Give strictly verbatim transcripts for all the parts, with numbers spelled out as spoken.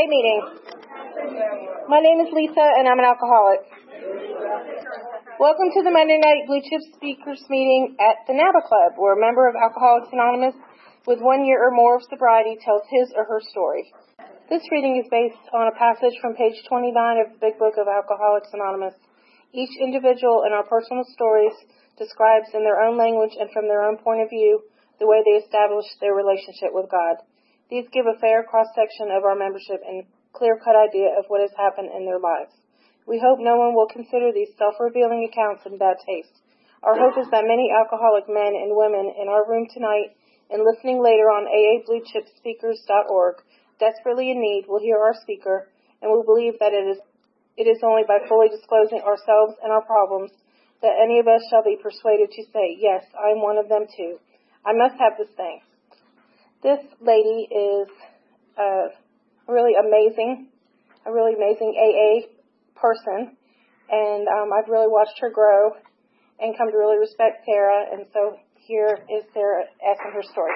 A meeting. My name is Lisa, and I'm an alcoholic. Welcome to the Monday Night Blue Chip Speakers meeting at the NABA Club, where a member of Alcoholics Anonymous with one year or more of sobriety tells his or her story. This reading is based on a passage from page twenty-nine of the Big Book of Alcoholics Anonymous. Each individual in our personal stories describes in their own language and from their own point of view the way they established their relationship with God. These give a fair cross-section of our membership and clear-cut idea of what has happened in their lives. We hope no one will consider these self-revealing accounts in bad taste. Our hope is that many alcoholic men and women in our room tonight and listening later on A A blue chip speakers dot org, desperately in need, will hear our speaker and will believe that it is it is only by fully disclosing ourselves and our problems that any of us shall be persuaded to say, yes, I'm one of them too. I must have this thing. This lady is uh, really amazing, a really amazing A A person, and um, I've really watched her grow and come to really respect Sarah, and so here is Sarah asking her story.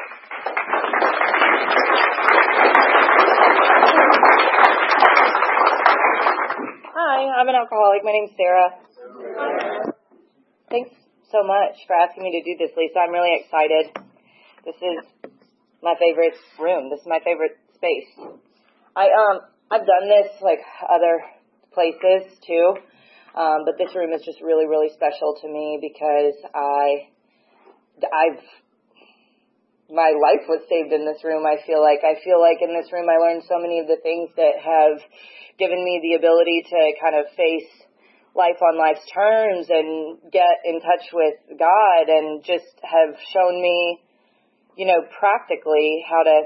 Hi, I'm an alcoholic. My name's Sarah. Thanks so much for asking me to do this, Lisa. I'm really excited. This is my favorite room. This is my favorite space. I um I've done this like other places too, um, but this room is just really really special to me because I I've my life was saved in this room. I feel like I feel like in this room I learned so many of the things that have given me the ability to kind of face life on life's terms and get in touch with God, and just have shown me, you know, practically how to,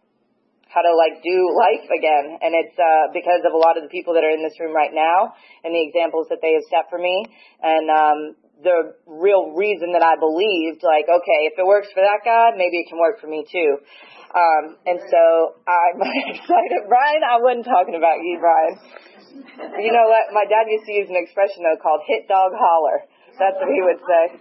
how to like do life again. And it's, uh, because of a lot of the people that are in this room right now and the examples that they have set for me. And, um, the real reason that I believed, like, okay, if it works for that guy, maybe it can work for me too. Um, and so I'm excited. Brian, I wasn't talking about you, Brian. You know what? My dad used to use an expression though called hit dog holler. That's what he would say.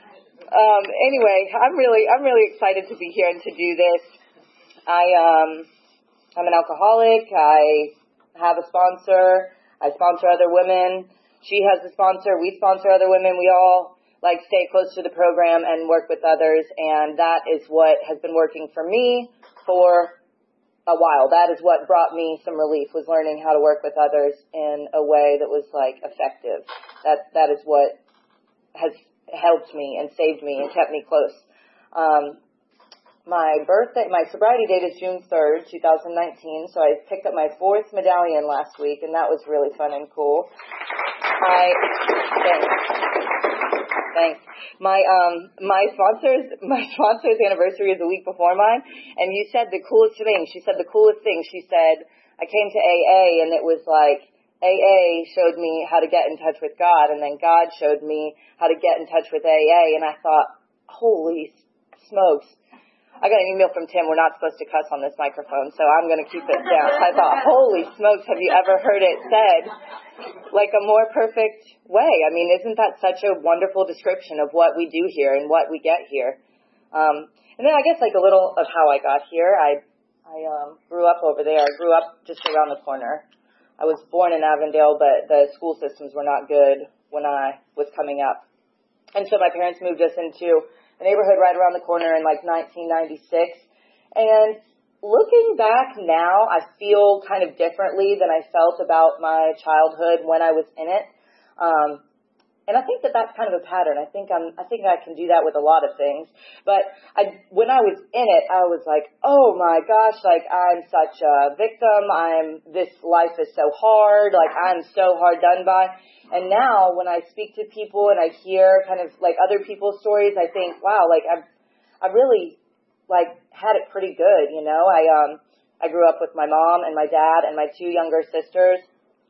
Um, anyway, I'm really, I'm really excited to be here and to do this. I, um, I'm an alcoholic. I have a sponsor. I sponsor other women. She has a sponsor. We sponsor other women. We all like stay close to the program and work with others. And that is what has been working for me for a while. That is what brought me some relief, was learning how to work with others in a way that was like effective. That, that is what has helped me and saved me and kept me close. Um, my birthday, my sobriety date is June third, twenty nineteen, so I picked up my fourth medallion last week, and that was really fun and cool. I, thanks. Thanks. My, um, my sponsor's, my sponsor's anniversary is a week before mine, and you said the coolest thing. She said the coolest thing. She said, I came to A A, and it was like, A A showed me how to get in touch with God, and then God showed me how to get in touch with A A, and I thought, holy smokes. I got an email from Tim, we're not supposed to cuss on this microphone, so I'm going to keep it down. I thought, holy smokes, have you ever heard it said like a more perfect way? I mean, isn't that such a wonderful description of what we do here and what we get here? Um, and then I guess like a little of how I got here. I, I um, grew up over there. I grew up just around the corner. I was born in Avondale, but the school systems were not good when I was coming up. And so my parents moved us into a neighborhood right around the corner in like nineteen ninety-six. And looking back now, I feel kind of differently than I felt about my childhood when I was in it. Um, And I think that that's kind of a pattern. I think I'm, I think I can do that with a lot of things. But I, when I was in it, I was like, oh my gosh, like I'm such a victim. I'm, this life is so hard. Like I'm so hard done by. And now when I speak to people and I hear kind of like other people's stories, I think, wow, like I've, I really like had it pretty good. You know, I, um, I grew up with my mom and my dad and my two younger sisters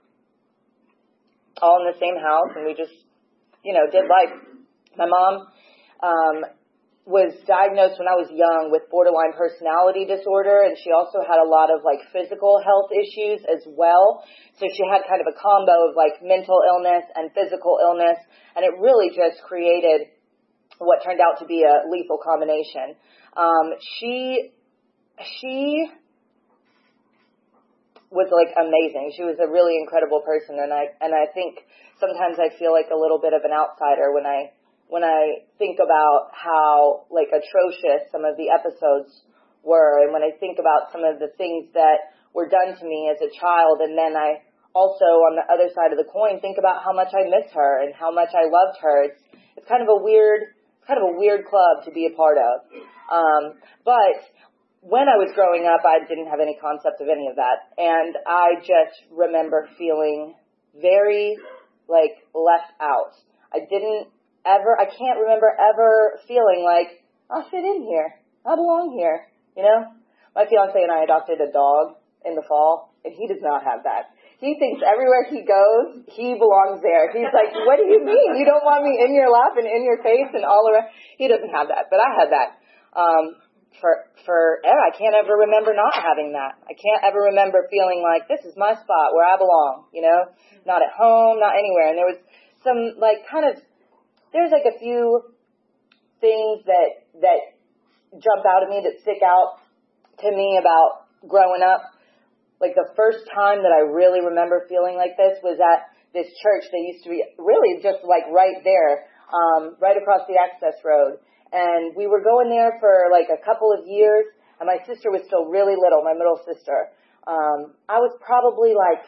all in the same house. And we just, you know, did life. My mom um, was diagnosed when I was young with borderline personality disorder, and she also had a lot of, like, physical health issues as well. So she had kind of a combo of, like, mental illness and physical illness, and it really just created what turned out to be a lethal combination. Um, she, she... was like amazing. She was a really incredible person, and I and I think sometimes I feel like a little bit of an outsider when I when I think about how like atrocious some of the episodes were, and when I think about some of the things that were done to me as a child, and then I also on the other side of the coin think about how much I miss her and how much I loved her. It's it's kind of a weird kind of a weird club to be a part of, um, but. When I was growing up, I didn't have any concept of any of that. And I just remember feeling very, like, left out. I didn't ever, I can't remember ever feeling like, I'll fit in here. I belong here. You know? My fiance and I adopted a dog in the fall, and he does not have that. He thinks everywhere he goes, he belongs there. He's like, what do you mean? You don't want me in your lap and in your face and all around? He doesn't have that, but I had that. Um, For, for, I can't ever remember not having that. I can't ever remember feeling like, this is my spot where I belong, you know? Not at home, not anywhere. And there was some, like, kind of, there's like a few things that, that jump out at me, that stick out to me about growing up. Like, the first time that I really remember feeling like this was at this church that used to be really just, like, right there, um, right across the access road. And we were going there for like a couple of years, and my sister was still really little, my middle sister. Um, I was probably like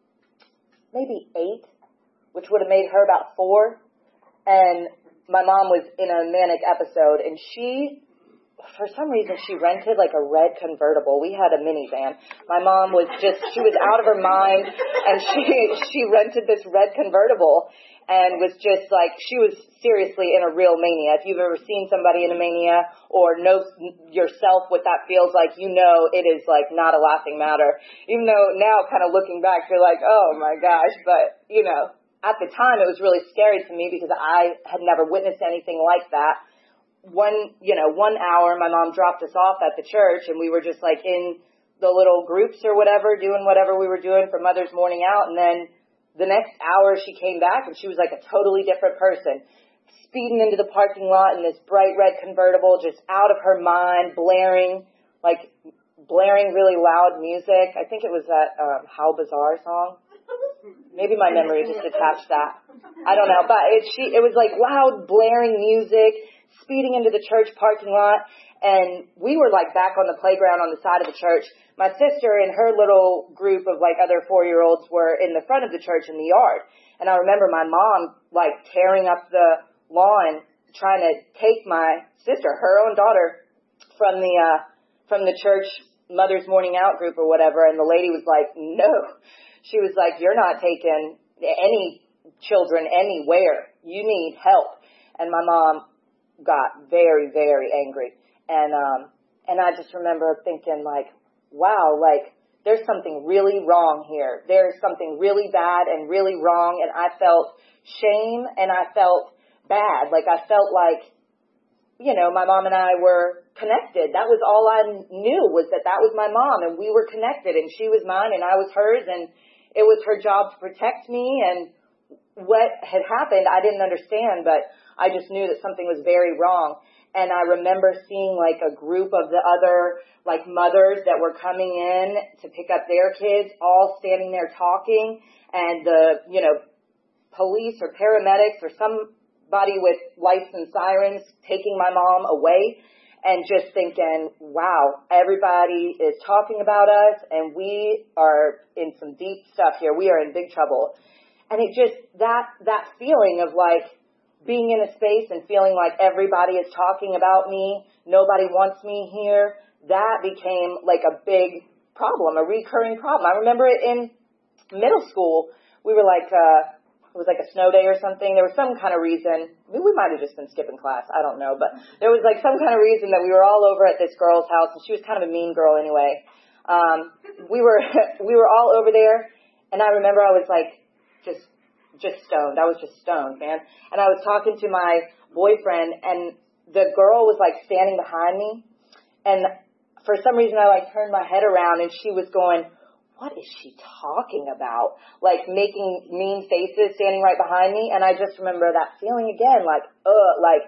maybe eight, which would have made her about four. And my mom was in a manic episode, and she, for some reason, she rented like a red convertible. We had a minivan. My mom was just, she was out of her mind, and she she rented this red convertible. And was just like, she was seriously in a real mania. If you've ever seen somebody in a mania or know yourself what that feels like, you know it is like not a laughing matter. Even though now kind of looking back, you're like, oh my gosh. But, you know, at the time it was really scary to me because I had never witnessed anything like that. One, you know, one hour my mom dropped us off at the church, and we were just like in the little groups or whatever, doing whatever we were doing for Mother's Morning Out. And then the next hour she came back, and she was like a totally different person, speeding into the parking lot in this bright red convertible, just out of her mind, blaring, like blaring really loud music. I think it was that um, How Bizarre song. Maybe my memory just attached that. I don't know, but it, she, it was like loud, blaring music, speeding into the church parking lot. And we were like back on the playground on the side of the church. My sister and her little group of like other four-year-olds were in the front of the church in the yard. And I remember my mom like tearing up the lawn, trying to take my sister, her own daughter, from the uh, from the church Mother's Morning Out group or whatever. And the lady was like, no. She was like, you're not taking any children anywhere. You need help. And my mom got very, very angry. And, um, and I just remember thinking like, wow, like there's something really wrong here. There's something really bad and really wrong. And I felt shame and I felt bad. Like I felt like, you know, my mom and I were connected. That was all I knew, was that that was my mom, and we were connected, and she was mine and I was hers, and it was her job to protect me. And what had happened, I didn't understand, but I just knew that something was very wrong. And I remember seeing like a group of the other like mothers that were coming in to pick up their kids, all standing there talking, and the, you know, police or paramedics or somebody with lights and sirens taking my mom away, and just thinking, wow, everybody is talking about us and we are in some deep stuff here. We are in big trouble. And it just, that, that feeling of like, being in a space and feeling like everybody is talking about me, nobody wants me here, that became like a big problem, a recurring problem. I remember it in middle school. We were like, uh, it was like a snow day or something. There was some kind of reason. Maybe we might have just been skipping class. I don't know. But there was like some kind of reason that we were all over at this girl's house, and she was kind of a mean girl anyway. Um, we were, we were all over there, and I remember I was like, just just stoned. I was just stoned, man. And I was talking to my boyfriend, and the girl was like standing behind me, and for some reason I like turned my head around, and she was going, what is she talking about? Like making mean faces, standing right behind me. And I just remember that feeling again, like, uh, like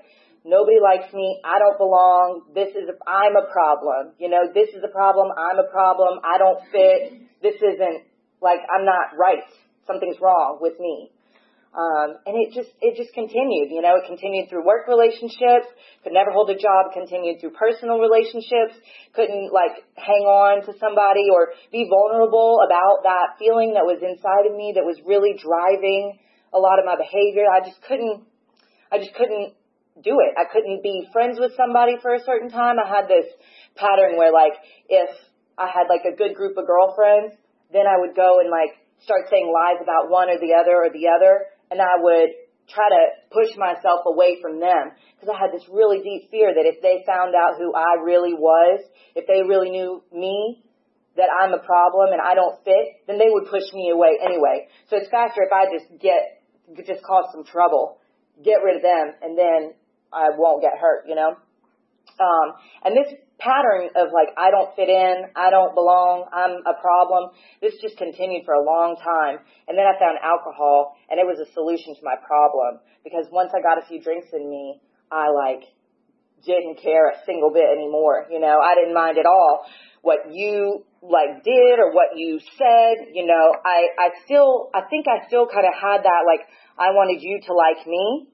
nobody likes me, I don't belong, this is, a, I'm a problem, you know, this is a problem, I'm a problem, I don't fit, this isn't, like, I'm not right, something's wrong with me. Um, and it just, it just continued, you know, it continued through work relationships, could never hold a job, continued through personal relationships, couldn't like hang on to somebody or be vulnerable about that feeling that was inside of me that was really driving a lot of my behavior. I just couldn't, I just couldn't do it. I couldn't be friends with somebody for a certain time. I had this pattern where like, if I had like a good group of girlfriends, then I would go and like start saying lies about one or the other or the other. And I would try to push myself away from them because I had this really deep fear that if they found out who I really was, if they really knew me, that I'm a problem and I don't fit, then they would push me away anyway. So it's faster if I just get, just cause some trouble, get rid of them, and then I won't get hurt, you know? Um, and this pattern of like, I don't fit in, I don't belong, I'm a problem, this just continued for a long time. And then I found alcohol, and it was a solution to my problem. Because once I got a few drinks in me, I like didn't care a single bit anymore. You know, I didn't mind at all what you like did or what you said. You know, I, I still, I think I still kind of had that, like, I wanted you to like me.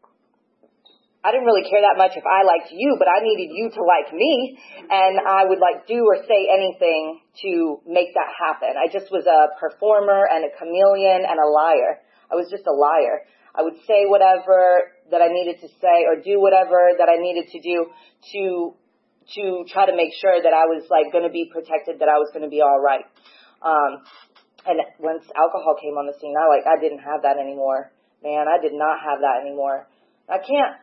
I didn't really care that much if I liked you, but I needed you to like me, and I would like do or say anything to make that happen. I just was a performer and a chameleon and a liar. I was just a liar. I would say whatever that I needed to say or do whatever that I needed to do to to try to make sure that I was like going to be protected, that I was going to be all right. Um, and once alcohol came on the scene, I like I didn't have that anymore. Man, I did not have that anymore. I can't.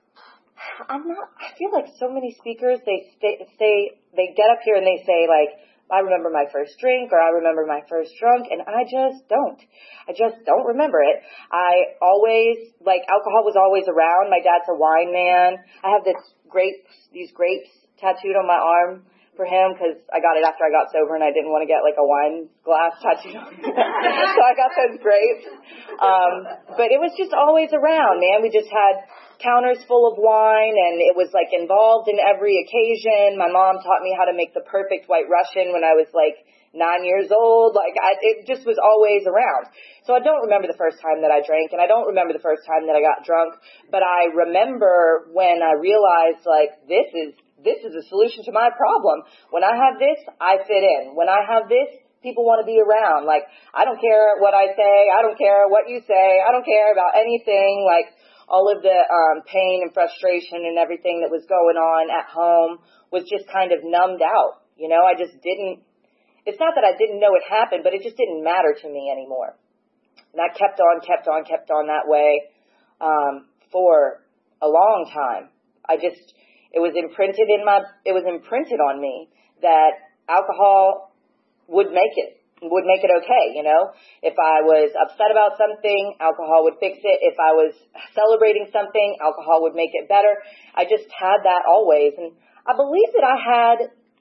I'm not, I feel like so many speakers, they stay, say, they get up here and they say like, I remember my first drink or I remember my first drunk, and I just don't. I just don't remember it. I always, like, alcohol was always around. My dad's a wine man. I have this grapes, these grapes tattooed on my arm for him because I got it after I got sober and I didn't want to get like a wine glass tattooed on me. So I got those grapes. Um, but it was just always around, man. We just had counters full of wine, and it was like involved in every occasion. My mom taught me how to make the perfect white Russian when I was like nine years old. Like I, it just was always around. So I don't remember the first time that I drank, and I don't remember the first time that I got drunk, but I remember when I realized like this is this is a solution to my problem. When I have this, I fit in. When I have this, people want to be around. Like, I don't care what I say. I don't care what you say. I don't care about anything. Like, all of the um, pain and frustration and everything that was going on at home was just kind of numbed out. You know, I just didn't, it's not that I didn't know it happened, but it just didn't matter to me anymore. And I kept on, kept on, kept on that way um, for a long time. I just, it was imprinted in my, it was imprinted on me that alcohol would make it. would make it okay, you know. If I was upset about something, alcohol would fix it. If I was celebrating something, alcohol would make it better. I just had that always. And I believe that I had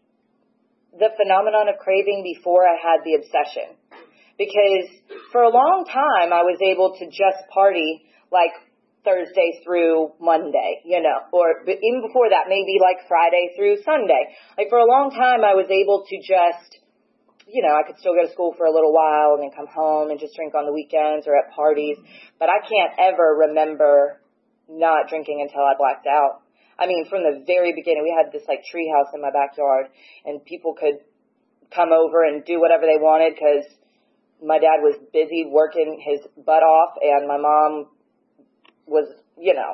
the phenomenon of craving before I had the obsession. Because for a long time, I was able to just party like Thursday through Monday, you know, or even before that, maybe like Friday through Sunday. Like for a long time, I was able to just, you know, I could still go to school for a little while and then come home and just drink on the weekends or at parties. But I can't ever remember not drinking until I blacked out. I mean, from the very beginning, we had this like tree house in my backyard, and people could come over and do whatever they wanted because my dad was busy working his butt off, and my mom was, you know,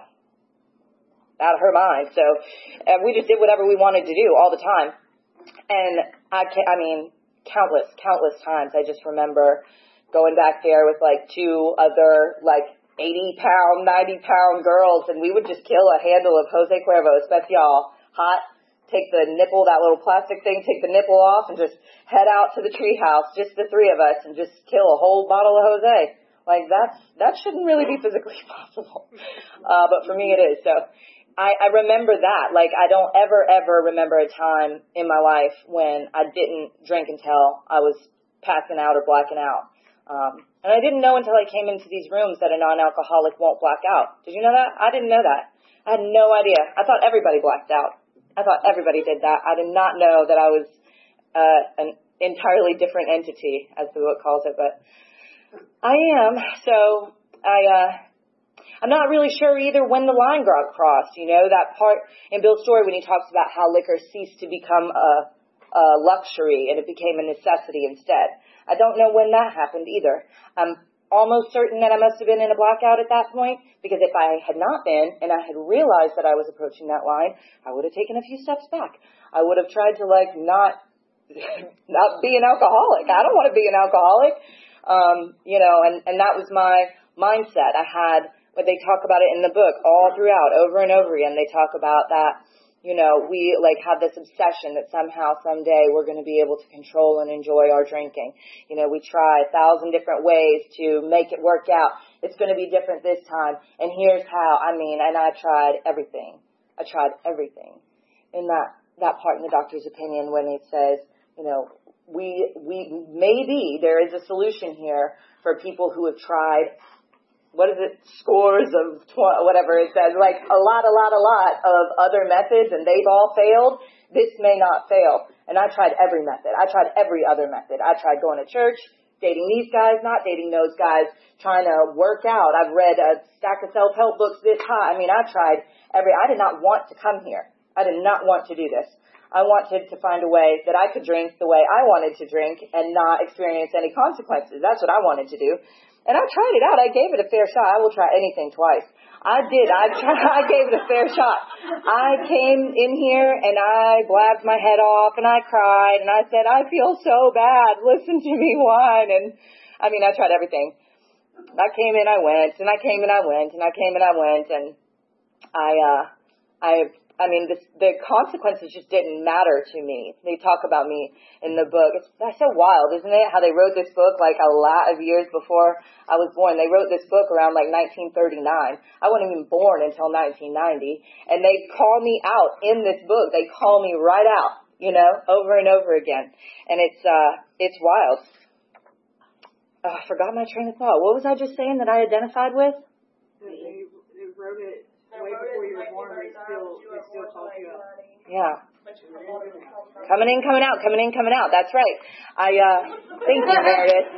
out of her mind. So and we just did whatever we wanted to do all the time. And I can't, I mean, countless, countless times. I just remember going back there with like two other like eighty pound, ninety pound girls, and we would just kill a handle of Jose Cuervo Especial, hot, take the nipple, that little plastic thing, take the nipple off, and just head out to the treehouse, just the three of us, and just kill a whole bottle of Jose. Like, that's, that shouldn't really be physically possible. Uh, but for me it is. So I, I remember that. Like, I don't ever, ever remember a time in my life when I didn't drink until I was passing out or blacking out. Um, and I didn't know until I came into these rooms that a non-alcoholic won't black out. Did you know that? I didn't know that. I had no idea. I thought everybody blacked out. I thought everybody did that. I did not know that I was uh, an entirely different entity, as the book calls it, but I am. So I, uh, I'm not really sure either when the line got crossed. You know, that part in Bill's story when he talks about how liquor ceased to become a, a luxury and it became a necessity instead. I don't know when that happened either. I'm almost certain that I must have been in a blackout at that point, because if I had not been and I had realized that I was approaching that line, I would have taken a few steps back. I would have tried to like not not be an alcoholic. I don't want to be an alcoholic. Um, you know, and, and that was my mindset. I had, what they talk about it in the book all throughout, over and over again. They talk about that, you know, we like have this obsession that somehow someday we're going to be able to control and enjoy our drinking. You know, we try a thousand different ways to make it work out. It's going to be different this time. And here's how. I mean, and I tried everything. I tried everything. In that, that part in the doctor's opinion when it says, you know, we, we, maybe there is a solution here for people who have tried, what is it, scores of, tw- whatever it says, like a lot, a lot, a lot of other methods, and they've all failed. This may not fail. And I tried every method. I tried every other method. I tried going to church, dating these guys, not dating those guys, trying to work out. I've read a stack of self-help books this high. I mean, I tried every, I did not want to come here. I did not want to do this. I wanted to find a way that I could drink the way I wanted to drink and not experience any consequences. That's what I wanted to do. And I tried it out. I gave it a fair shot. I will try anything twice. I did. I tried, I gave it a fair shot. I came in here and I blabbed my head off and I cried and I said, I feel so bad. Listen to me whine. And I mean, I tried everything. I came in, I went, and I came and I went, and I came and I went, and I, uh, I, I mean, this, the consequences just didn't matter to me. They talk about me in the book. It's that's so wild, isn't it? How they wrote this book like a lot of years before I was born. They wrote this book around like nineteen thirty-nine. I wasn't even born until nineteen ninety. And they call me out in this book. They call me right out, you know, over and over again. And it's, uh, it's wild. Oh, I forgot my train of thought. What was I just saying that I identified with? They, they wrote it way before you were born, they still, they still called you up. Yeah. Coming in, coming out, coming in, coming out. That's right. I, uh, thank you, Meredith.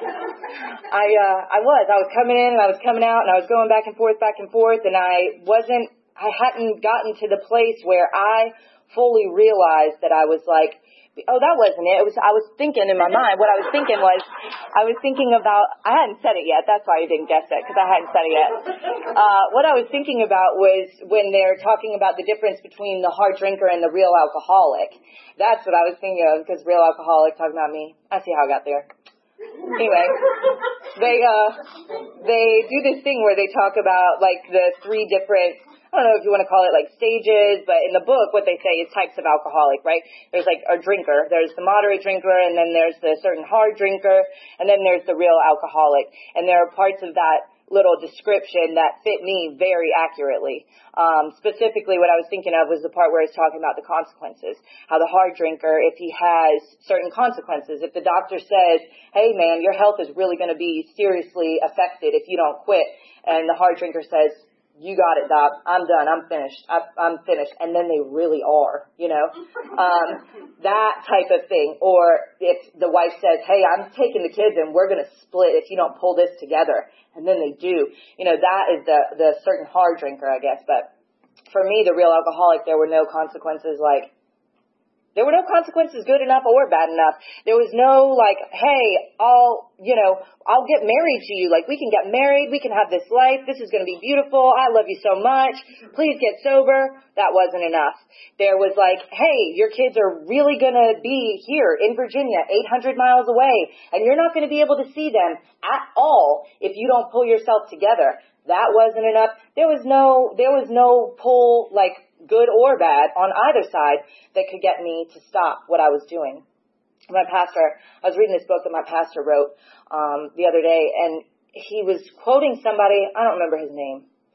I, uh, I was, I was coming in and I was coming out and I was going back and forth, back and forth, and I wasn't, I hadn't gotten to the place where I fully realized that I was like, oh, that wasn't it. It was, I was thinking in my mind, what I was thinking was, I was thinking about, I hadn't said it yet. That's why you didn't guess it, because I hadn't said it yet. Uh, what I was thinking about was when they're talking about the difference between the hard drinker and the real alcoholic. That's what I was thinking of, because real alcoholic, talking about me. I see how I got there. Anyway, they, uh, they do this thing where they talk about, like, the three different, I don't know if you want to call it like stages, but in the book, what they say is types of alcoholic, right? There's like a drinker, there's the moderate drinker, and then there's the certain hard drinker, and then there's the real alcoholic. And there are parts of that little description that fit me very accurately. Um, specifically, what I was thinking of was the part where it's talking about the consequences. How the hard drinker, if he has certain consequences, if the doctor says, hey man, your health is really going to be seriously affected if you don't quit, and the hard drinker says, you got it, Doc. I'm done. I'm finished. I, I'm finished. And then they really are, you know, um, that type of thing. Or if the wife says, hey, I'm taking the kids and we're going to split if you don't pull this together. And then they do. You know, that is the, the certain hard drinker, I guess. But for me, the real alcoholic, there were no consequences like, there were no consequences good enough or bad enough. There was no like, hey, I'll, you know, I'll get married to you. Like, we can get married. We can have this life. This is going to be beautiful. I love you so much. Please get sober. That wasn't enough. There was like, hey, your kids are really going to be here in Virginia, eight hundred miles away, and you're not going to be able to see them at all if you don't pull yourself together. That wasn't enough. There was no, there was no pull, like, good or bad on either side that could get me to stop what I was doing. My pastor, I was reading this book that my pastor wrote um, the other day, and he was quoting somebody, I don't remember his name,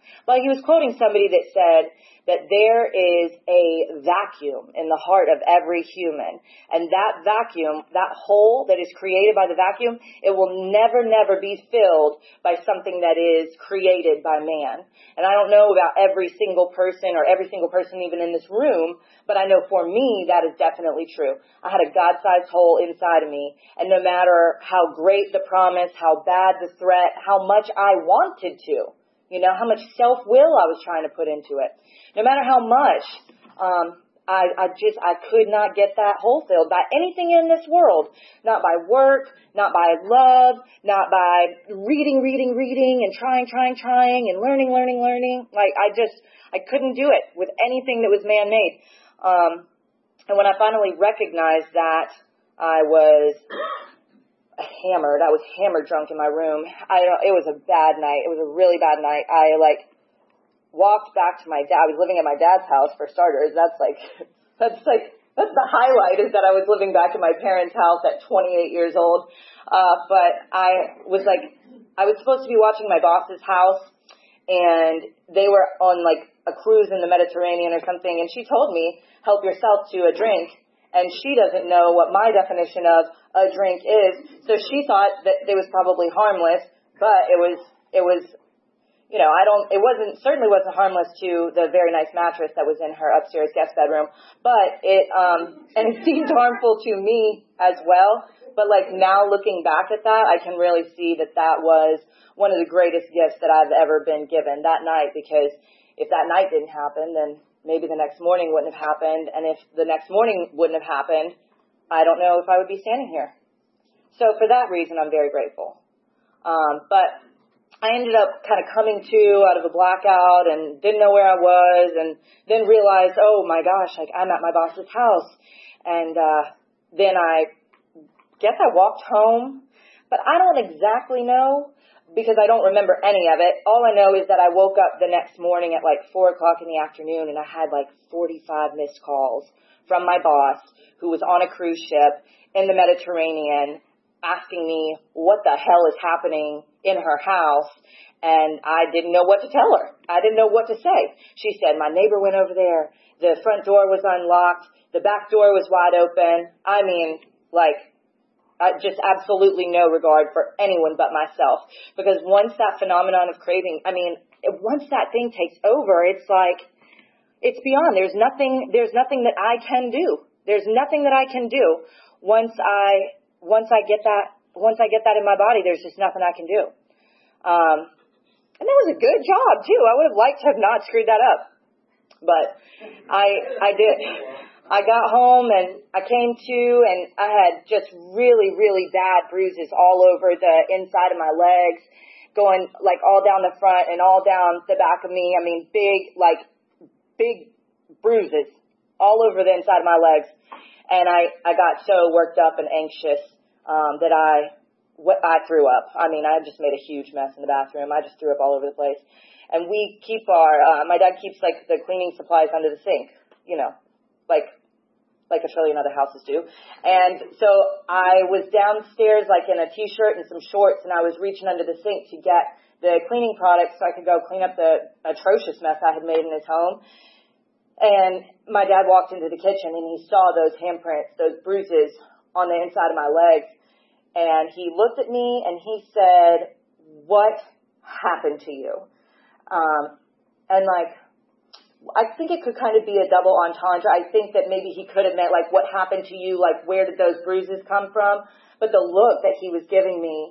Like he was quoting somebody that said that there is a vacuum in the heart of every human. And that vacuum, that hole that is created by the vacuum, it will never, never be filled by something that is created by man. And I don't know about every single person or every single person even in this room, but I know for me that is definitely true. I had a God-sized hole inside of me, and no matter how great the promise, how bad the threat, how much I wanted to, you know, how much self-will I was trying to put into it. No matter how much, um, I, I just, I could not get that hole filled by anything in this world. Not by work, not by love, not by reading, reading, reading, and trying, trying, trying, and learning, learning, learning. Like, I just, I couldn't do it with anything that was man-made. Um, and when I finally recognized that I was hammered. I was hammered drunk in my room. I it was a bad night. It was a really bad night. I like walked back to my dad. I was living at my dad's house for starters. That's like that's like that's the highlight is that I was living back at my parents' house at twenty-eight years old. Uh, but I was like I was supposed to be watching my boss's house, and they were on like a cruise in the Mediterranean or something, and she told me, help yourself to a drink. And she doesn't know what my definition of a drink is. So she thought that it was probably harmless, but it was, it was, you know, I don't, it wasn't, certainly wasn't harmless to the very nice mattress that was in her upstairs guest bedroom, but it, um, and it seemed harmful to me as well. But like now looking back at that, I can really see that that was one of the greatest gifts that I've ever been given that night, because if that night didn't happen, then maybe the next morning wouldn't have happened. And if the next morning wouldn't have happened, I don't know if I would be standing here. So for that reason, I'm very grateful. Um, but I ended up kind of coming to out of a blackout and didn't know where I was, and then realized, oh my gosh, like I'm at my boss's house. And uh, then I guess I walked home, but I don't exactly know, because I don't remember any of it. All I know is that I woke up the next morning at like four o'clock in the afternoon, and I had like forty-five missed calls from my boss, who was on a cruise ship in the Mediterranean, asking me what the hell is happening in her house. And I didn't know what to tell her. I didn't know what to say. She said, my neighbor went over there. The front door was unlocked. The back door was wide open. I mean, like, Uh, just absolutely no regard for anyone but myself. Because once that phenomenon of craving, I mean, once that thing takes over, it's like, it's beyond. There's nothing, there's nothing that I can do. There's nothing that I can do. Once I, once I get that, once I get that in my body, there's just nothing I can do. Um, and that was a good job too. I would have liked to have not screwed that up, but I, I did. I got home and I came to, and I had just really, really bad bruises all over the inside of my legs, going like all down the front and all down the back of me. I mean, big, like big bruises all over the inside of my legs. And I, I got so worked up and anxious, um, that I, I threw up. I mean, I just made a huge mess in the bathroom. I just threw up all over the place. And we keep our, uh, my dad keeps like the cleaning supplies under the sink, you know. Like, like a trillion other houses do. And so I was downstairs like in a t-shirt and some shorts, and I was reaching under the sink to get the cleaning products so I could go clean up the atrocious mess I had made in his home. And my dad walked into the kitchen and he saw those handprints, those bruises on the inside of my legs. And he looked at me and he said, what happened to you? Um, and like, I think it could kind of be a double entendre. I think that maybe he could have meant, like, what happened to you? Like, where did those bruises come from? But the look that he was giving me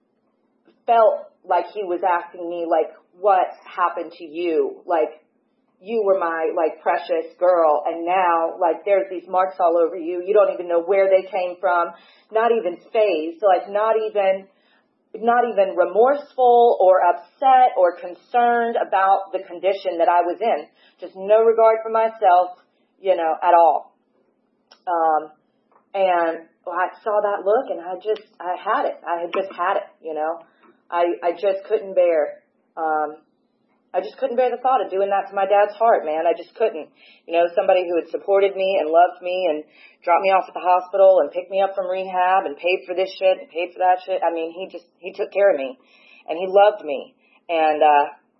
felt like he was asking me, like, what happened to you? Like, you were my, like, precious girl, and now, like, there's these marks all over you. You don't even know where they came from. Not even fazed. Like, not even... not even remorseful or upset or concerned about the condition that I was in. Just no regard for myself, you know, at all. Um, and well, I saw that look and I just, I had it. I had just had it, you know. I, I just couldn't bear, um, I just couldn't bear the thought of doing that to my dad's heart, man. I just couldn't. You know, somebody who had supported me and loved me and dropped me off at the hospital and picked me up from rehab and paid for this shit and paid for that shit. I mean, he just, he took care of me and he loved me. And, uh,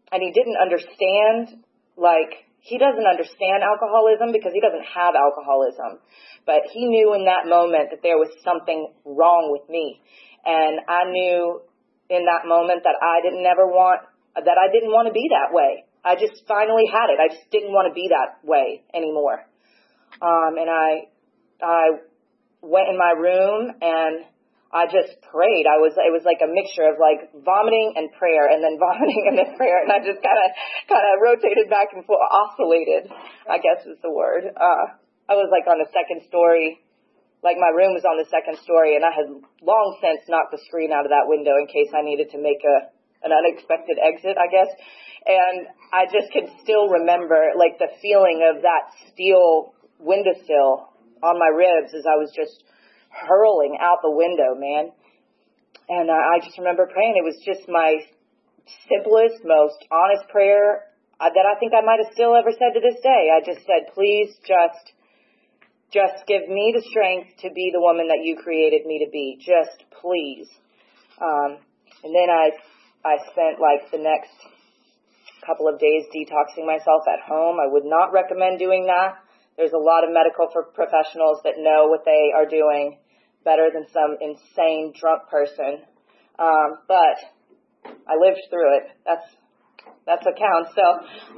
and he didn't understand, like, he doesn't understand alcoholism because he doesn't have alcoholism. But he knew in that moment that there was something wrong with me. And I knew in that moment that I didn't ever want, that I didn't want to be that way. I just finally had it. I just didn't want to be that way anymore. Um, and I, I went in my room and I just prayed. I was, it was like a mixture of like vomiting and prayer and then vomiting and then prayer. And I just kind of, kind of rotated back and forth, oscillated, I guess is the word. Uh, I was like on the second story, like my room was on the second story, and I had long since knocked the screen out of that window in case I needed to make a, an unexpected exit, I guess. And I just could still remember like the feeling of that steel windowsill on my ribs as I was just hurling out the window, man. And uh, I just remember praying. It was just my simplest, most honest prayer uh, that I think I might have still ever said to this day. I just said, please just, just give me the strength to be the woman that you created me to be. Just please. Um, and then I, I spent like the next couple of days detoxing myself at home. I would not recommend doing that. There's a lot of medical professionals that know what they are doing better than some insane drunk person. Um, but I lived through it. That's that's what counts. So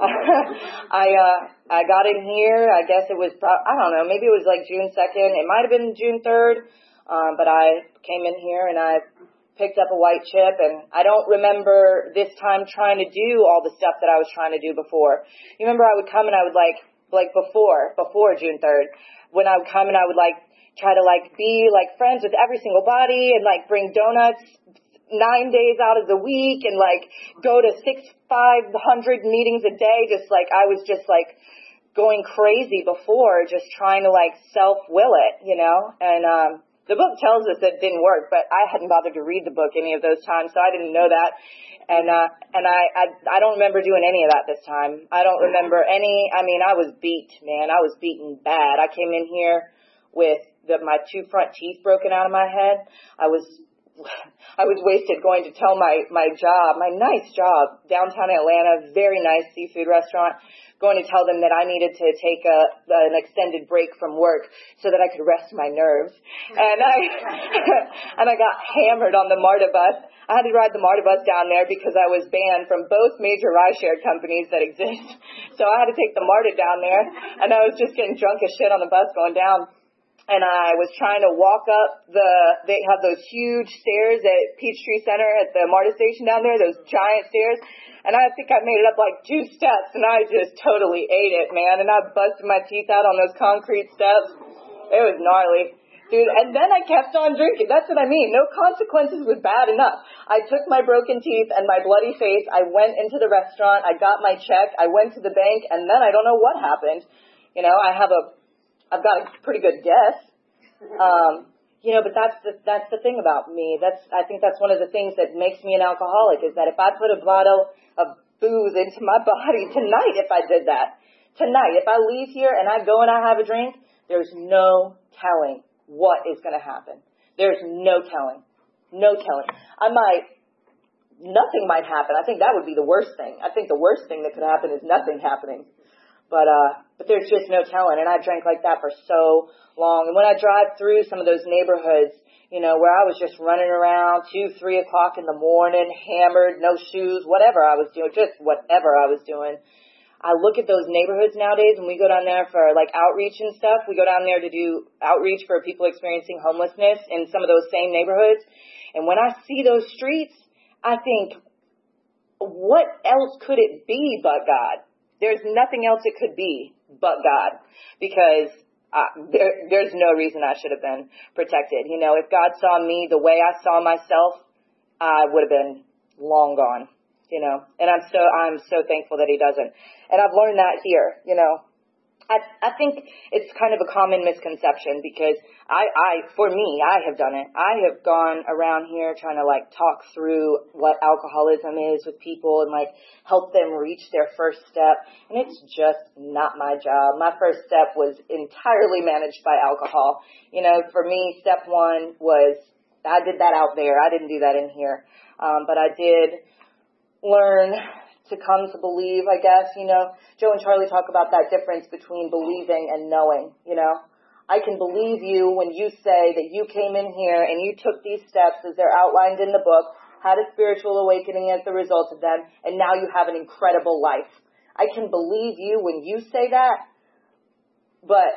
I uh, I got in here. I guess it was pro- I don't know. Maybe it was like June second. It might have been June third. Um, but I came in here and I picked up a white chip, and I don't remember this time trying to do all the stuff that I was trying to do before. You remember I would come and I would like, like before, before June third, when I would come and I would like, try to like be like friends with every single body and like bring donuts nine days out of the week and like go to six, five hundred meetings a day. Just like, I was just like going crazy before, just trying to like self-will it, you know, and, um, the book tells us that it didn't work, but I hadn't bothered to read the book any of those times, so I didn't know that. And uh, and I, I I don't remember doing any of that this time. I don't remember any. I mean, I was beat, man. I was beaten bad. I came in here with the, my two front teeth broken out of my head. I was I was wasted going to tell my my job, my nice job, downtown Atlanta, very nice seafood restaurant. Going to tell them that I needed to take a, an extended break from work so that I could rest my nerves. And I, and I got hammered on the MARTA bus. I had to ride the MARTA bus down there because I was banned from both major ride-share companies that exist. So I had to take the MARTA down there, and I was just getting drunk as shit on the bus going down. And I was trying to walk up the, they have those huge stairs at Peachtree Center at the MARTA station down there, those giant stairs. And I think I made it up like two steps, and I just totally ate it, man. And I busted my teeth out on those concrete steps. It was gnarly. Dude, and then I kept on drinking. That's what I mean. No consequences was bad enough. I took my broken teeth and my bloody face. I went into the restaurant. I got my check. I went to the bank, and then I don't know what happened. You know, I have a, I've got a pretty good guess. Um, you know, but that's the, that's the thing about me. That's, I think that's one of the things that makes me an alcoholic is that if I put a bottle of booze into my body tonight, if I did that, tonight, if I leave here and I go and I have a drink, there's no telling what is going to happen. There's no telling. No telling. I might, nothing might happen. I think that would be the worst thing. I think the worst thing that could happen is nothing happening. But, uh, but there's just no telling. And I drank like that for so long. And when I drive through some of those neighborhoods, you know, where I was just running around two, three o'clock in the morning, hammered, no shoes, whatever I was doing, just whatever I was doing. I look at those neighborhoods nowadays when we go down there for like outreach and stuff. We go down there to do outreach for people experiencing homelessness in some of those same neighborhoods. And when I see those streets, I think, what else could it be but God? There's nothing else it could be but God, because uh, there, there's no reason I should have been protected. You know, if God saw me the way I saw myself, I would have been long gone, you know, and I'm so, I'm so thankful that he doesn't. And I've learned that here, you know. I, I think it's kind of a common misconception because I, I, for me, I have done it. I have gone around here trying to like talk through what alcoholism is with people and like help them reach their first step. And it's just not my job. My first step was entirely managed by alcohol. You know, for me, step one was, I did that out there. I didn't do that in here. Um, but I did learn to come to believe, I guess. You know, Joe and Charlie talk about that difference between believing and knowing, you know. I can believe you when you say that you came in here and you took these steps as they're outlined in the book, had a spiritual awakening as the result of them, and now you have an incredible life. I can believe you when you say that, but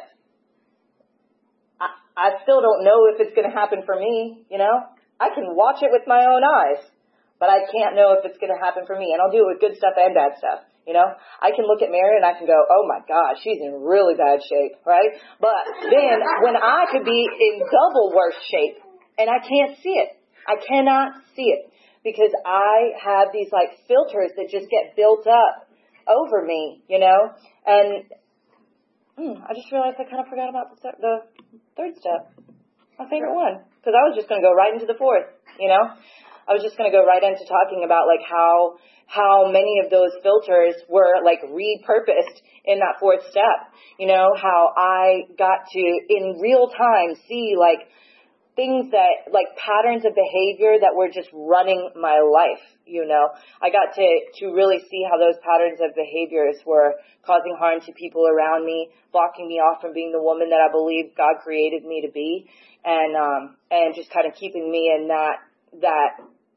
I, I still don't know if it's going to happen for me, you know. I can watch it with my own eyes, but I can't know if it's going to happen for me. And I'll do it with good stuff and bad stuff. You know, I can look at Mary and I can go, oh my gosh, she's in really bad shape, right? But then when I could be in double worse shape and I can't see it, I cannot see it because I have these like filters that just get built up over me, you know, and hmm, I just realized I kind of forgot about the, the third step, my favorite one, because I was just going to go right into the fourth, you know. I was just going to go right into talking about like how how many of those filters were like repurposed in that fourth step. You know, how I got to in real time see like things that like patterns of behavior that were just running my life. You know, I got to to really see how those patterns of behaviors were causing harm to people around me, blocking me off from being the woman that I believe God created me to be, and um and just kind of keeping me in that that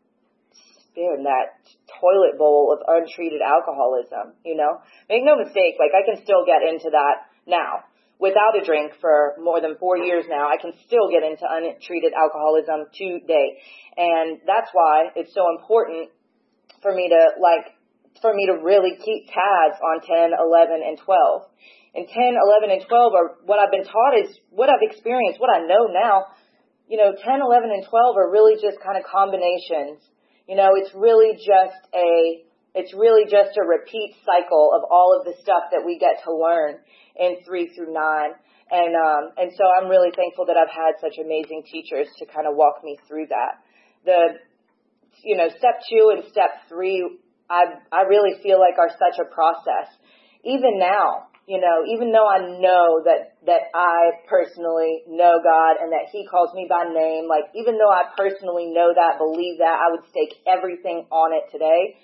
in that toilet bowl of untreated alcoholism, you know. Make no mistake, like I can still get into that now. Without a drink for more than four years now, I can still get into untreated alcoholism today. And that's why it's so important for me to like, for me to really keep tabs on ten, eleven, and twelve. And ten, eleven, and twelve are what I've been taught is what I've experienced, what I know now. You know, ten, eleven, and twelve are really just kind of combinations. You know, it's really just a, it's really just a repeat cycle of all of the stuff that we get to learn in three through nine. And, um, and so I'm really thankful that I've had such amazing teachers to kind of walk me through that. The, you know, step two and step three, I, I really feel like are such a process. Even now, you know, even though I know that, that I personally know God and that He calls me by name, like even though I personally know that, believe that, I would stake everything on it today,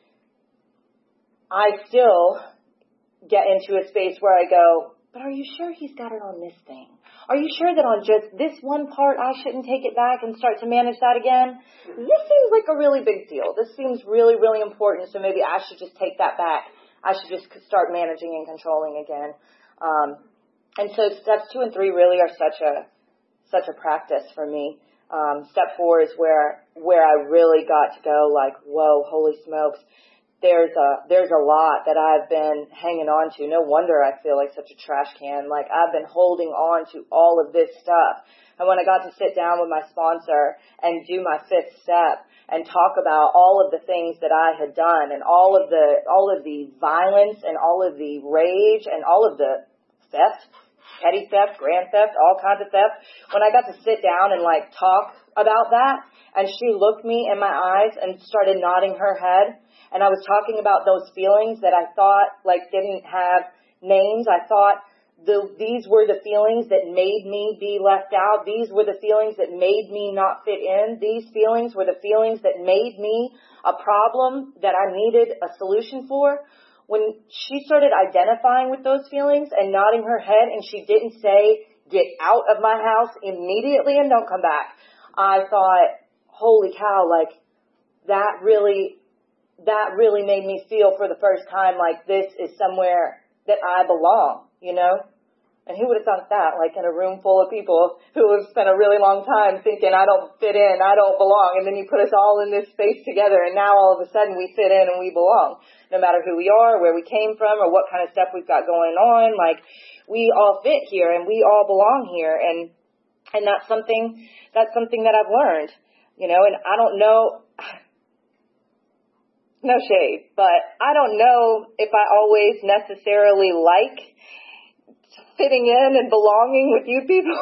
I still get into a space where I go, but are you sure He's got it on this thing? Are you sure that on just this one part I shouldn't take it back and start to manage that again? This seems like a really big deal. This seems really, really important, so maybe I should just take that back. I should just start managing and controlling again. Um, and so steps two and three really are such a such a practice for me. Um, step four is where where I really got to go like, whoa, holy smokes. There's a there's a lot that I've been hanging on to. No wonder I feel like such a trash can. Like I've been holding on to all of this stuff. And when I got to sit down with my sponsor and do my fifth step and talk about all of the things that I had done and all of the all of the violence and all of the rage and all of the theft, petty theft, grand theft, all kinds of theft, when I got to sit down and like talk about that, and she looked me in my eyes and started nodding her head, and I was talking about those feelings that I thought like didn't have names. I thought The, these were the feelings that made me be left out. These were the feelings that made me not fit in. These feelings were the feelings that made me a problem that I needed a solution for. When she started identifying with those feelings and nodding her head, and she didn't say, get out of my house immediately and don't come back, I thought, holy cow, like that really, that really made me feel for the first time like this is somewhere that I belong. You know? And who would have thought that, like in a room full of people who have spent a really long time thinking, I don't fit in, I don't belong. And then you put us all in this space together, and now all of a sudden we fit in and we belong. No matter who we are, where we came from, or what kind of stuff we've got going on, like we all fit here and we all belong here. And, and that's something, that's something that I've learned, you know, and I don't know, no shade, but I don't know if I always necessarily like fitting in and belonging with you people.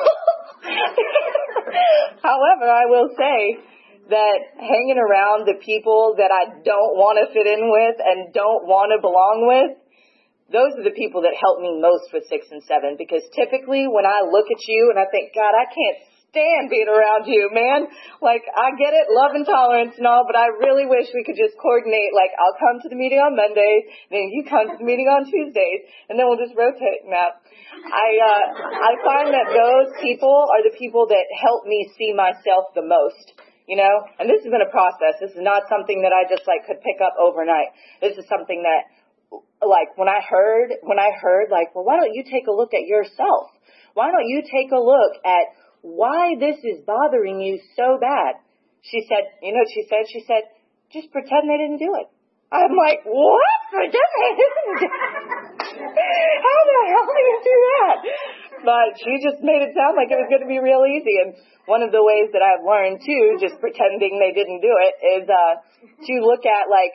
However, I will say that hanging around the people that I don't want to fit in with and don't want to belong with, those are the people that help me most with six and seven. Because typically when I look at you and I think, God, I can't stand being around you, man. Like, I get it, love and tolerance and all, but I really wish we could just coordinate. Like, I'll come to the meeting on Mondays, then you come to the meeting on Tuesdays, and then we'll just rotate that. I, uh, I find that those people are the people that help me see myself the most. You know, and this has been a process. This is not something that I just like could pick up overnight. This is something that, like, when I heard, when I heard, like, well, why don't you take a look at yourself? Why don't you take a look at why this is bothering you so bad? She said, you know what she said? She said, just pretend they didn't do it. I'm like, what? Pretend they didn't do it? How the hell do you do that? But she just made it sound like it was going to be real easy. And one of the ways that I've learned, too, just pretending they didn't do it, is uh, to look at, like,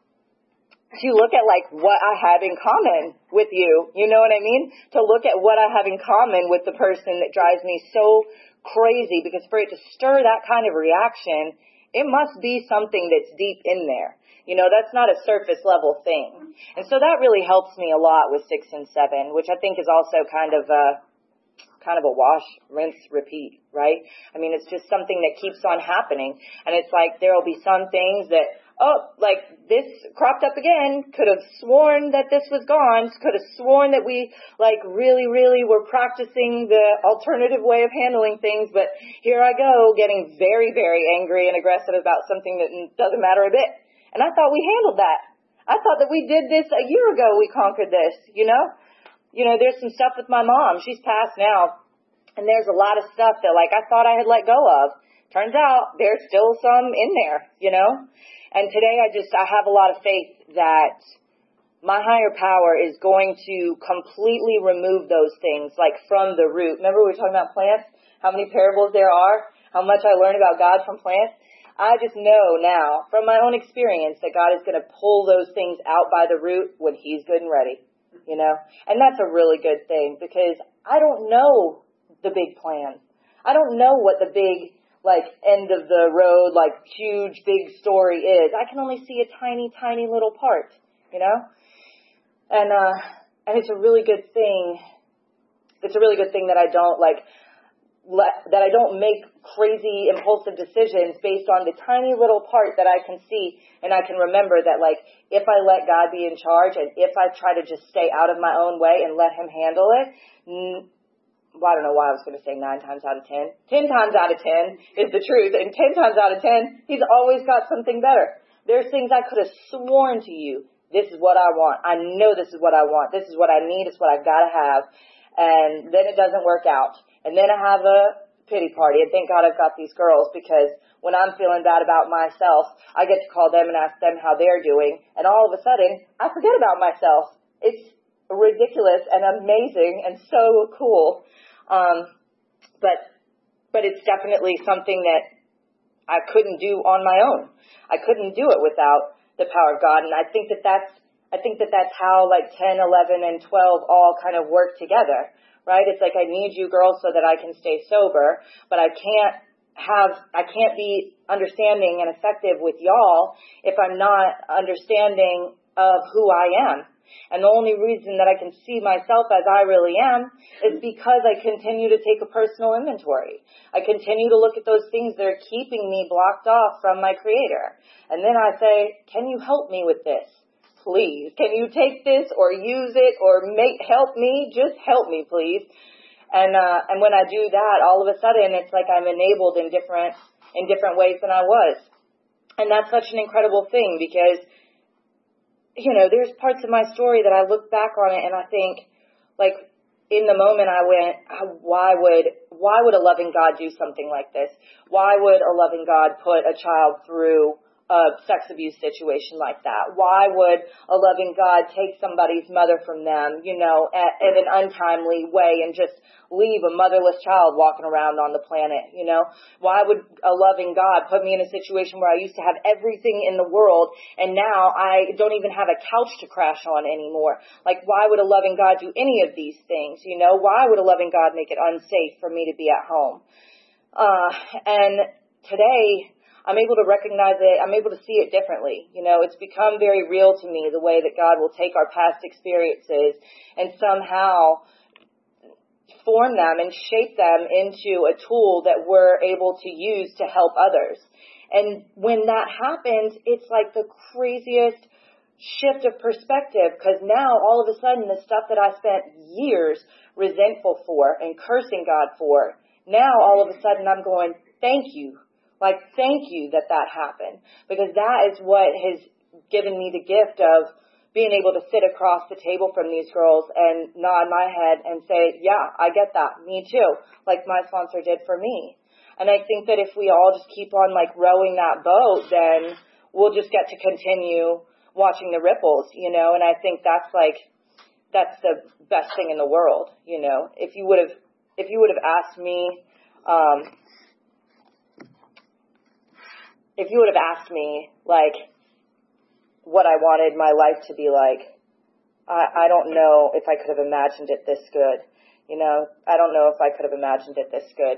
to look at, like, what I have in common with you. You know what I mean? To look at what I have in common with the person that drives me so crazy, because for it to stir that kind of reaction, it must be something that's deep in there. You know, that's not a surface level thing. And so that really helps me a lot with six and seven, which I think is also kind of a, kind of a wash, rinse, repeat, right? I mean, it's just something that keeps on happening. And it's like there will be some things that, oh, like this cropped up again, could have sworn that this was gone, could have sworn that we like really, really were practicing the alternative way of handling things. But here I go getting very, very angry and aggressive about something that doesn't matter a bit. And I thought we handled that. I thought that we did this a year ago. We conquered this, you know? You know, there's some stuff with my mom. She's passed now. And there's a lot of stuff that, like, I thought I had let go of. Turns out there's still some in there, you know? And today I just, I have a lot of faith that my higher power is going to completely remove those things, like, from the root. Remember we were talking about plants? How many parables there are? How much I learned about God from plants? I just know now, from my own experience, that God is going to pull those things out by the root when He's good and ready, you know? And that's a really good thing, because I don't know the big plan. I don't know what the big, like, end of the road, like, huge, big story is. I can only see a tiny, tiny little part, you know? And, uh, and it's a really good thing. It's a really good thing that I don't, like, let, that I don't make crazy impulsive decisions based on the tiny little part that I can see, and I can remember that, like, if I let God be in charge and if I try to just stay out of my own way and let Him handle it, n- well, I don't know why I was going to say nine times out of ten. Ten times out of ten is the truth, and ten times out of ten, He's always got something better. There's things I could have sworn to you, this is what I want. I know this is what I want. This is what I need. It's what I've got to have. And then it doesn't work out. And then I have a pity party. And thank God I've got these girls, because when I'm feeling bad about myself, I get to call them and ask them how they're doing. And all of a sudden, I forget about myself. It's ridiculous and amazing and so cool. Um, but, but it's definitely something that I couldn't do on my own. I couldn't do it without the power of God. And I think that that's, I think that that's how like ten, eleven, and twelve all kind of work together, right? It's like, I need you girls so that I can stay sober, but I can't have, I can't be understanding and effective with y'all if I'm not understanding of who I am. And the only reason that I can see myself as I really am is because I continue to take a personal inventory. I continue to look at those things that are keeping me blocked off from my Creator. And then I say, can you help me with this? Please. Can you take this or use it or make help me? Just help me, please. And uh, and when I do that, all of a sudden it's like I'm enabled in different in different ways than I was. And that's such an incredible thing, because you know, there's parts of my story that I look back on it and I think, like, in the moment I went, why would, why would a loving God do something like this? Why would a loving God put a child through a sex abuse situation like that? Why would a loving God take somebody's mother from them, you know, at, in an untimely way and just leave a motherless child walking around on the planet, you know? Why would a loving God put me in a situation where I used to have everything in the world and now I don't even have a couch to crash on anymore? Like, why would a loving God do any of these things, you know? Why would a loving God make it unsafe for me to be at home? Uh, and today, I'm able to recognize it. I'm able to see it differently. You know, it's become very real to me, the way that God will take our past experiences and somehow form them and shape them into a tool that we're able to use to help others. And when that happens, it's like the craziest shift of perspective, because now all of a sudden the stuff that I spent years resentful for and cursing God for, now all of a sudden I'm going, thank you. Like, thank you that that happened, because that is what has given me the gift of being able to sit across the table from these girls and nod my head and say, yeah, I get that. Me too. Like my sponsor did for me. And I think that if we all just keep on like rowing that boat, then we'll just get to continue watching the ripples, you know, and I think that's like, that's the best thing in the world, you know. If you would have, if you would have asked me, um, if you would have asked me, like, what I wanted my life to be like, I, I don't know if I could have imagined it this good, you know. I don't know if I could have imagined it this good.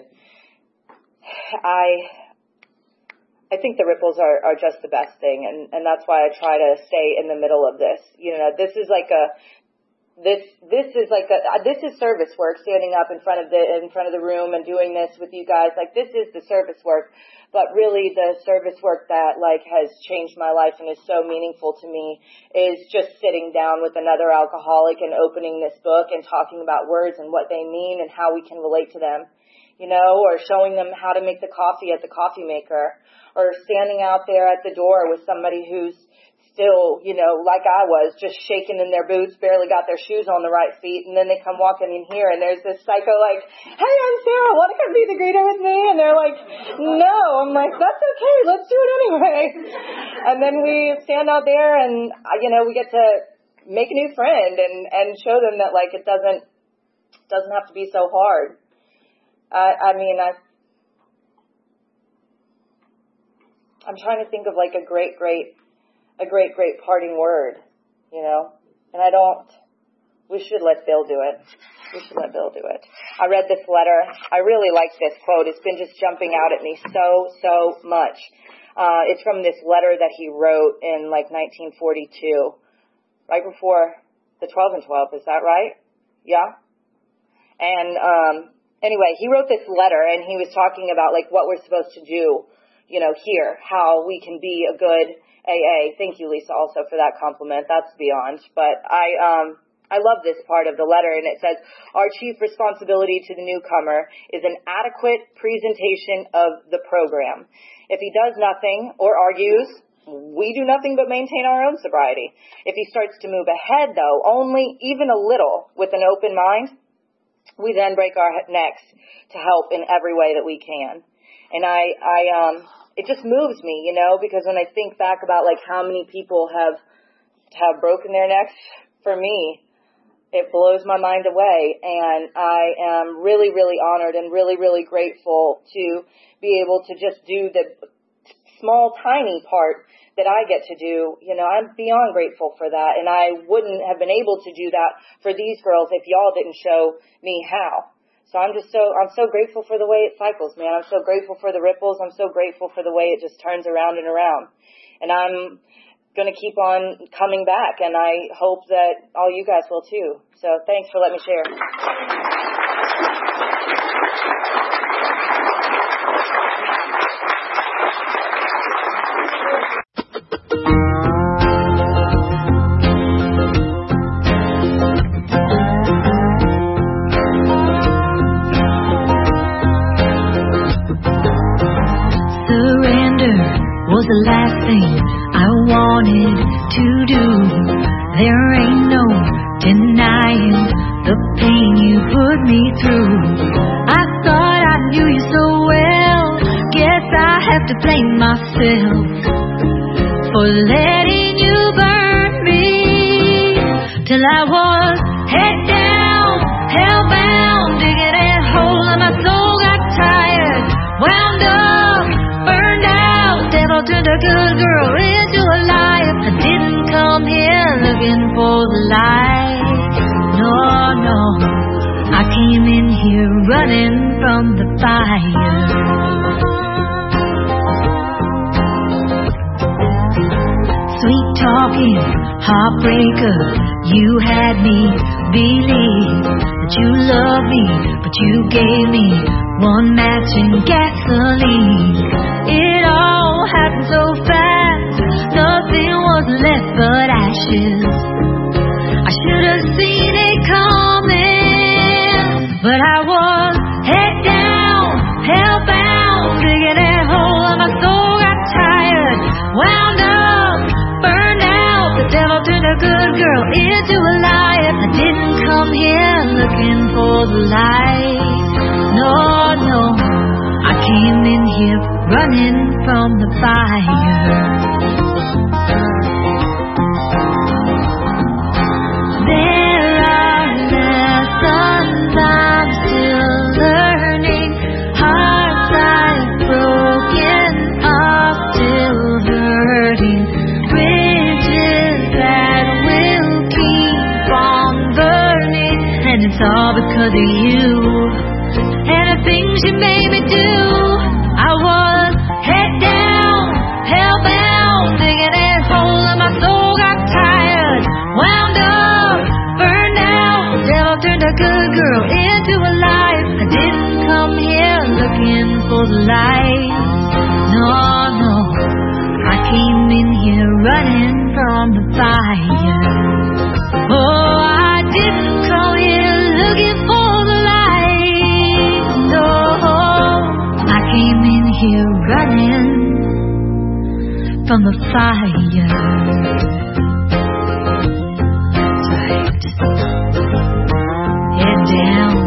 I I think the ripples are, are just the best thing, and, and that's why I try to stay in the middle of this. You know, this is like a this this is like a this is service work, standing up in front of the in front of the room and doing this with you guys. Like, this is the service work, but really the service work that like has changed my life and is so meaningful to me is just sitting down with another alcoholic and opening this book and talking about words and what they mean and how we can relate to them. You know, or showing them how to make the coffee at the coffee maker, or standing out there at the door with somebody who's still, you know, like I was, just shaking in their boots, barely got their shoes on the right feet, and then they come walking in here, and there's this psycho like, hey, I'm Sarah, want to come be the greeter with me? And they're like, no. I'm like, that's okay, let's do it anyway. And then we stand out there, and, you know, we get to make a new friend and, and show them that, like, it doesn't, doesn't have to be so hard. I, I mean, I, I'm trying to think of like a great, great, a great, great parting word, you know, and I don't, we should let Bill do it. We should let Bill do it. I read this letter. I really like this quote. It's been just jumping out at me so, so much. Uh, it's from this letter that he wrote in like nineteen forty-two, right before the twelve and twelve. Is that right? Yeah. And, um, Anyway, he wrote this letter, and he was talking about, like, what we're supposed to do, you know, here, how we can be a good A A. Thank you, Lisa, also for that compliment. That's beyond. But I um, I love this part of the letter, and it says, our chief responsibility to the newcomer is an adequate presentation of the program. If he does nothing or argues, we do nothing but maintain our own sobriety. If he starts to move ahead, though, only even a little with an open mind, we then break our necks to help in every way that we can. And I, I, um, it just moves me, you know, because when I think back about like how many people have, have broken their necks for me, it blows my mind away. And I am really, really honored and really, really grateful to be able to just do the small, tiny part that I get to do. You know, I'm beyond grateful for that. And I wouldn't have been able to do that for these girls if y'all didn't show me how. So I'm just so, I'm so grateful for the way it cycles, man. I'm so grateful for the ripples. I'm so grateful for the way it just turns around and around. And I'm going to keep on coming back. And I hope that all you guys will too. So thanks for letting me share. Was the last thing I wanted to do. There ain't no denying the pain you put me through. I thought I knew you so well. Guess I have to blame myself for letting you burn me till I was head down, hellbound, digging a hole in my soul. Got tired, wound up, burned out. Devil turned a good girl into a liar. I didn't come here looking for the light. No, no, I came in here running from the fire. Sweet talking, heartbreaker. You had me believe that you loved me, but you gave me one match and gasoline. It all happened so fast, nothing was left but ashes. I should have seen it coming, but I was head down, hellbound, digging that hole and my soul got tired, wound up, burned out. The devil turned a good girl into a liar. I didn't come here looking for the light. No, no, I came in here running from the fire. There are lessons I'm still learning, hearts I've broken up till hurting, bridges that will keep on burning, and it's all because of you and the things you made me do. I was head down, hellbound, digging that hole and my soul got tired, wound up, burned out. The devil turned a good girl into a liar. I didn't come here looking for the light. No, no, I came in here running from the fire. Oh, I didn't come here looking for the light. No, I came in here running from the fire. That's right. Head down,